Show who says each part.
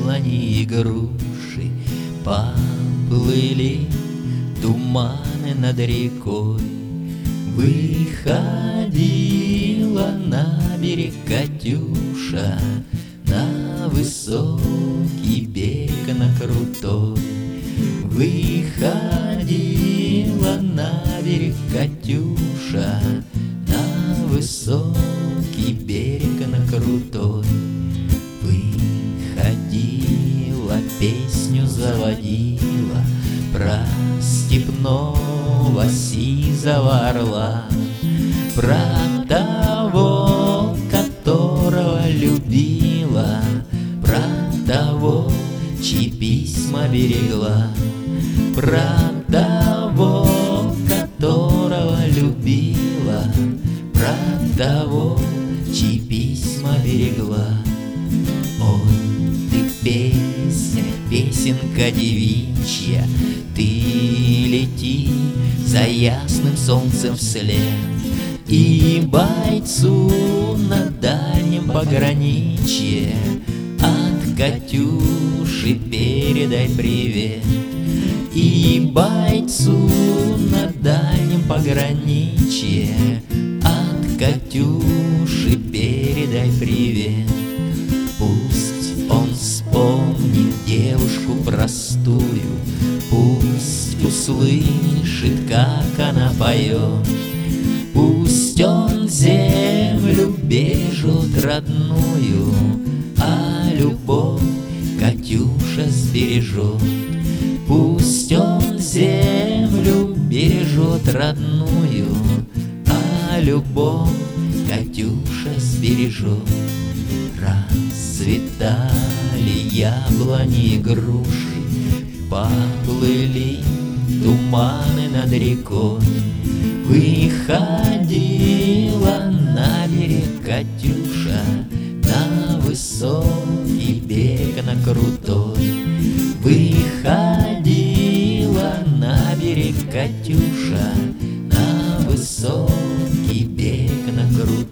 Speaker 1: яблони и груши, поплыли туманы над рекой. Выходила на берег Катюша, на высокий берег, на крутой. Выходила на берег Катюша, на высокий берег, на крутой. Выходила, песню заводила про степного сизого орла, про того, которого любила, про того, чьи письма берегла, про того, которого любила, про того, чьи письма берегла. Ой, ты песня, песенка девичья, ты лети за ясным солнцем вслед, и бойцу на дальнем пограничье от Катюши передай привет. И бойцу на дальнем пограничье от Катюши передай привет. Пусть он вспомнит девушку простую, пусть услышит, как она поет. Пусть он землю бережет родную, а любовь Катюша сбережет. Пусть он землю бережет родную, а любовь Катюша сбережет. Расцветали яблони и груши, поплыли туманы над рекой. Выходила на берег Катюша, на высокий берег, на крутой. Выходила на берег Катюша, на высокий берег, на крутой.